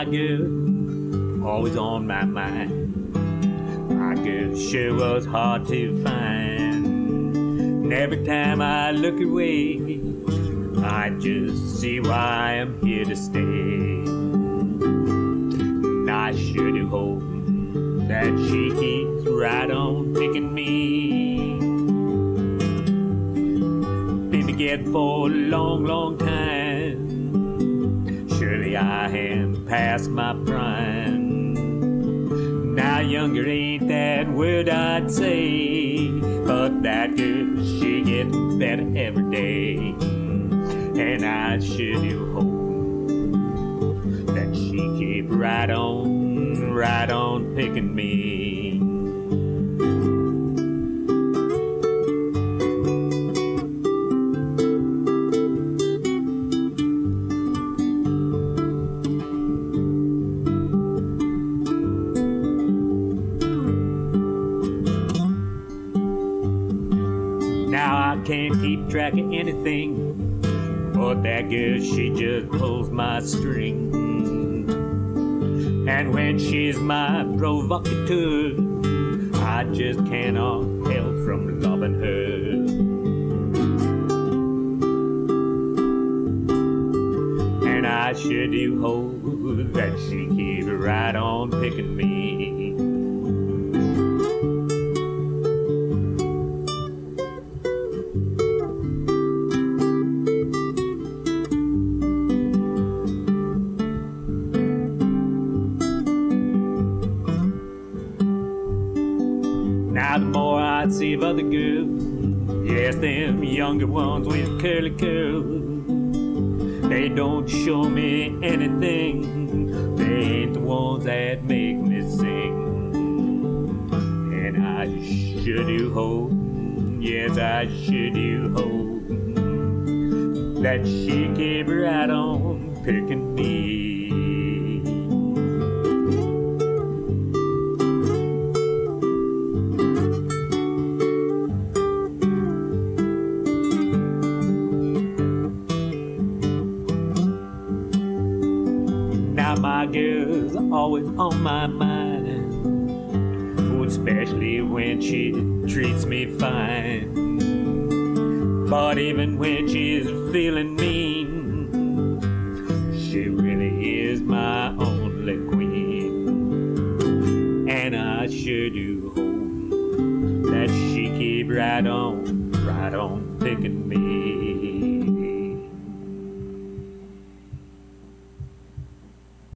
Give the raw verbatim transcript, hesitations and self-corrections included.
my girl, always on my mind. My girl sure was hard to find. And every time I look away, I just see why I'm here to stay. And I sure do hope that she keeps right on picking me. Been together for a long, long time. Surely I am past my prime. Now younger ain't that word I'd say, but that girl, she gets better every day. And I sure do hope that she keep right on, right on picking me. Now I can't keep track of anything, but that girl, she just pulls my string. And when she's my provocateur, I just cannot help from loving her. And I sure do hope that she keeps right on picking me. Now the more I see of other girls, yes, them younger ones with curly curls, they don't show me anything. They ain't the ones that make me sing. And I sure do hope, yes, I sure do hope that she keep right on picking me. My girl's always on my mind, oh, especially when she treats me fine. But even when she's feeling mean, she really is my only queen. And I sure do hope that she keep right on, right on picking me.